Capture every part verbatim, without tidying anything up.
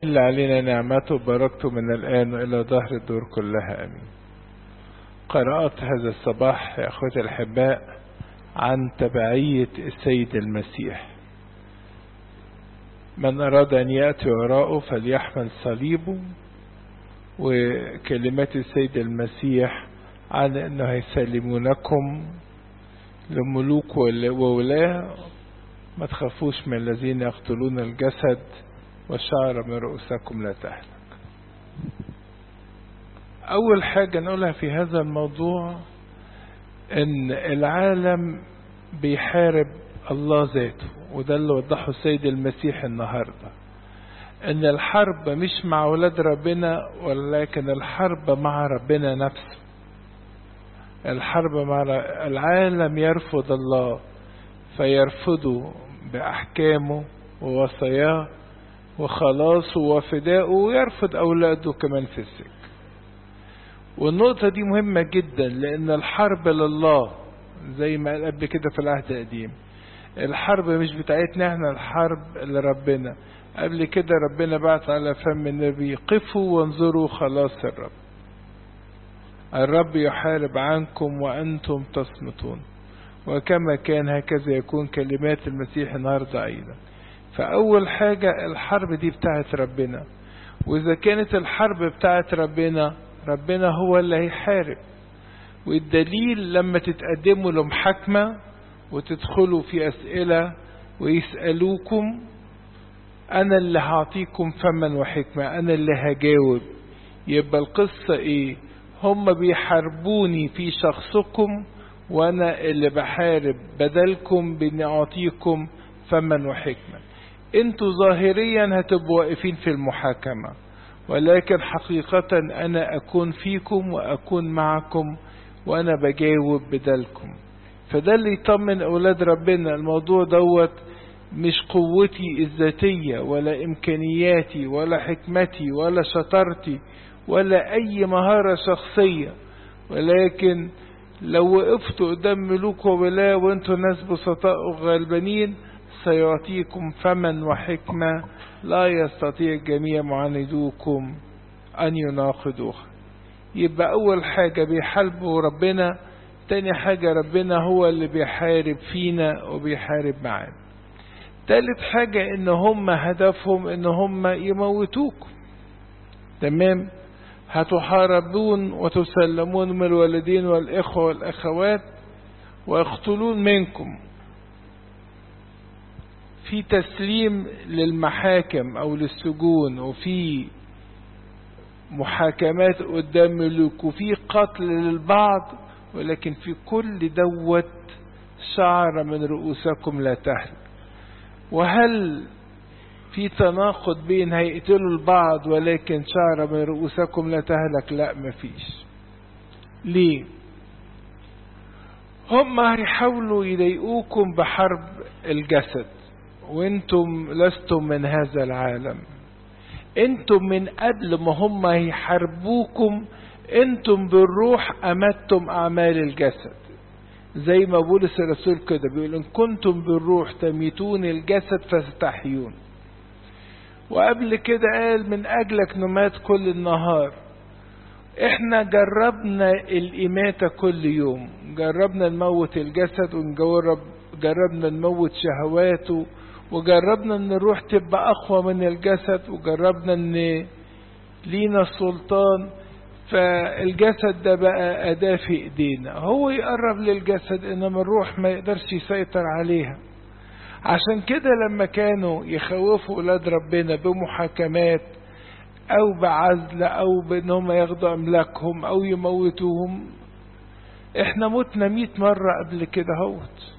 يحل علينا نعمته وبركته من الآن وإلى ظهر الدور كلها آمين. قرأت هذا الصباح يا أخوتي الأحباء عن تبعية السيد المسيح. من أراد أن يأتي وراءه فليحمل صليبه، وكلمات السيد المسيح عن أنه هيسلمونكم لملوك وولاة، ما تخافوش من الذين يقتلون الجسد والشعر من رؤوسكم لا تهلك. أول حاجة نقولها في هذا الموضوع أن العالم بيحارب الله ذاته، وده اللي وضحه السيد المسيح النهاردة، أن الحرب مش مع ولاد ربنا ولكن الحرب مع ربنا نفسه. الحرب مع العالم يرفض الله فيرفضه بأحكامه ووصاياه وخلاصه وفدائه، ويرفض أولاده كمان في السجن. والنقطة دي مهمة جدا، لأن الحرب لله زي ما قال قبل كده في العهد القديم. الحرب مش بتاعتنا احنا، الحرب لربنا. قبل كده ربنا بعت على فم النبي: قفوا وانظروا خلاص الرب. الرب يحارب عنكم وأنتم تصمتون. وكما كان هكذا يكون كلمات المسيح النهاردة أيضا. فأول حاجة الحرب دي بتاعت ربنا، وإذا كانت الحرب بتاعت ربنا، ربنا هو اللي هيحارب. والدليل لما تتقدموا لمحاكمة وتدخلوا في أسئلة ويسألوكم، أنا اللي هعطيكم فما وحكمة، أنا اللي هجاوب. يبقى القصة إيه؟ هم بيحاربوني في شخصكم، وأنا اللي بحارب بدلكم بإني أعطيكم فما وحكمة. انتوا ظاهريا هتبقوا واقفين في المحاكمة، ولكن حقيقة أنا أكون فيكم وأكون معكم وأنا بجاوب بدلكم. فده اللي يطمن أولاد ربنا. الموضوع دوت مش قوتي الذاتية ولا إمكانياتي ولا حكمتي ولا شطارتي ولا أي مهارة شخصية، ولكن لو وقفتوا قدام ملوك وولاة وانتوا ناس بسطاء وغلبانين، سيعطيكم فما وحكمة لا يستطيع جميع معاندوكم أن يناقضوها. يبقى أول حاجة بيحاربوا ربنا، تاني حاجة ربنا هو اللي بيحارب فينا وبيحارب معانا. تالت حاجة إن هم هدفهم إن هم يموتوكم. تمام؟ هتحاربون وتسلمون من الوالدين والإخوة والأخوات ويقتلون منكم. في تسليم للمحاكم أو للسجون، وفي محاكمات قدام ملوك، وفي قتل للبعض، ولكن في كل دوت شعر من رؤوسكم لا تهلك. وهل في تناقض بين هيقتلوا البعض ولكن شعر من رؤوسكم لا تهلك؟ لا، مفيش. ليه؟ هم هيحاولوا يضايقوكم بحرب الجسد، وانتم لستم من هذا العالم. انتم من قبل ما هم هيحاربوكم انتم بالروح امتم اعمال الجسد، زي ما بولس الرسول كده بيقول: ان كنتم بالروح تميتون الجسد فستحيون. وقبل كده قال: من اجلك نمات كل النهار. احنا جربنا الاماتة كل يوم، جربنا نموت الجسد، ونجرب جربنا نموت شهواته، وجربنا ان الروح تبقى اقوى من الجسد، وجربنا ان لينا السلطان. فالجسد ده بقى اداة في ايدينا، هو يقرب للجسد انما الروح ما يقدرش يسيطر عليها. عشان كده لما كانوا يخوفوا اولاد ربنا بمحاكمات او بعزل او بانهم ياخدوا املاكهم او يموتوهم، احنا متنا مئة مرة قبل كده هوت.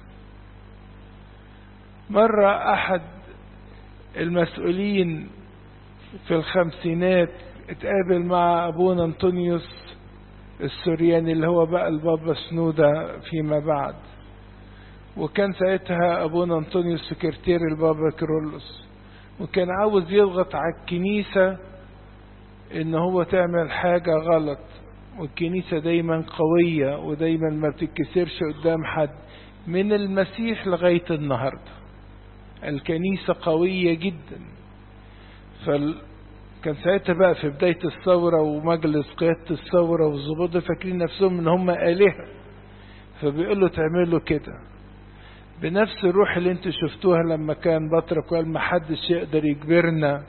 مرة احد المسؤولين في الخمسينات اتقابل مع ابونا انطونيوس السورياني اللي هو بقى البابا سنودة فيما بعد، وكان ساعتها ابونا انطونيوس سكرتير البابا كيرلس، وكان عاوز يضغط على الكنيسة ان هو تعمل حاجة غلط. والكنيسة دايما قوية ودايما ما بتتكسرش قدام حد، من المسيح لغاية النهاردة الكنيسة قوية جدا. كان ساعتها بقى في بداية الثورة ومجلس قيادة الثورة والظباط فاكرين نفسهم ان هم آلهة، فبيقولوا تعملوا كده بنفس الروح اللي انتوا شفتوها لما كان بطرك وقال ما حدش يقدر يجبرنا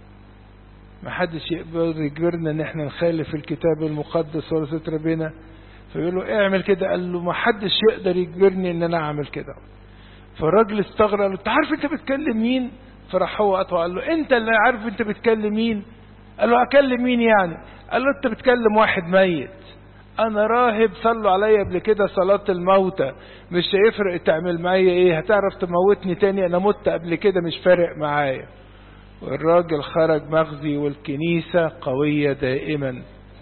ما حدش يقدر يجبرنا ان احنا نخالف الكتاب المقدس ولا ستر بنا، فبيقولوا اعمل كده، قال له ما حدش يقدر يجبرني ان انا اعمل كده. فالراجل استغرب، قال له انت عارف انت بتكلم مين؟ فراح هو قطعه قال له انت اللي عارف انت بتكلم مين؟ قال له اكلم مين يعني؟ قال له انت بتكلم واحد ميت، انا راهب صلوا عليا قبل كده صلاة الموتى، مش هيفرق تعمل معايا ايه، هتعرف تموتني تاني، انا مت قبل كده مش فارق معايا. والراجل خرج مغزي، والكنيسة قوية دائما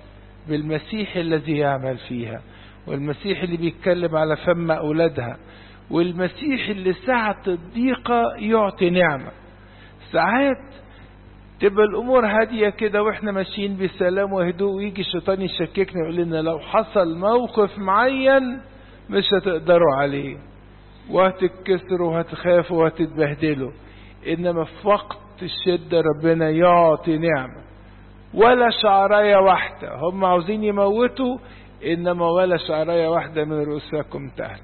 بالمسيح الذي يعمل فيها، والمسيح اللي بيتكلم على فم أولادها، والمسيح اللي ساعة الضيقة يعطي نعمة. ساعات تبقى الأمور هادية كده وإحنا ماشيين بسلام وهدوء، ويجي الشيطان يشككنا يقول لنا لو حصل موقف معين مش هتقدروا عليه وهتتكسروا وهتخافوا وهتتبهدلوا، إنما في وقت الشدة ربنا يعطي نعمة. ولا شعراية واحدة هم عاوزين يموتوا، إنما ولا شعراية واحدة من رؤوسكم تهلك.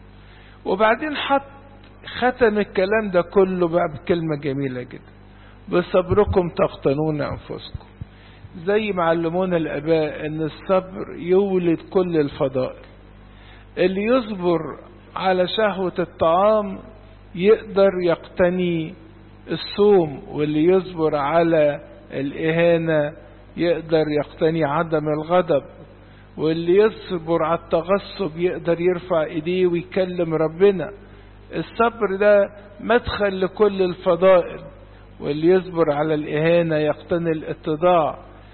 وبعدين حط ختم الكلام ده كله بقى بكلمة جميلة جدا، بصبركم تقتنون أنفسكم. زي ما علمونا الآباء إن الصبر يولد كل الفضائل. اللي يصبر على شهوة الطعام يقدر يقتني الصوم، واللي يصبر على الإهانة يقدر يقتني عدم الغضب، واللي يصبر على التغصب يقدر يرفع ايديه ويكلم ربنا. الصبر ده مدخل لكل الفضائل، واللي يصبر على الإهانة يقتني الاتضاع.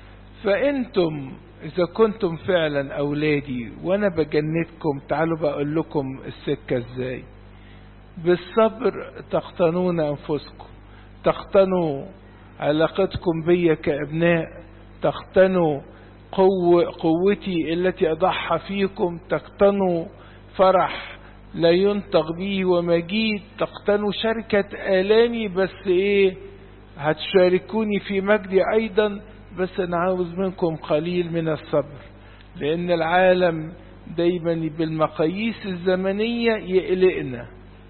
فأنتم إذا كنتم فعلا أولادي وأنا بجندكم، تعالوا بقول لكم السكة إزاي. بالصبر تقتنون أنفسكم، تقتنوا علاقتكم بي كأبناء، تقتنوا قوة قوتي التي أضحى فيكم، تقتنوا فرح لا ينطق به ومجيد، تقتنوا شركة آلامي، بس إيه هتشاركوني في مجدي أيضا، بس أنا عاوز منكم قليل من الصبر، لأن العالم دايما بالمقاييس الزمنية يقلقنا.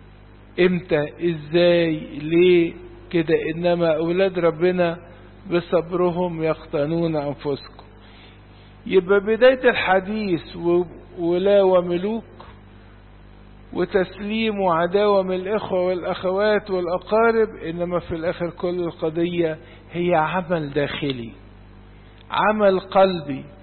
امتى؟ ازاي؟ ليه كده؟ انما اولاد ربنا بصبرهم يقتنون انفسكم. يبقى بداية الحديث ولا وملوك وتسليم وعداوة من الاخوة والاخوات والاقارب، انما في الاخر كل القضية هي عمل داخلي، عمل قلبي.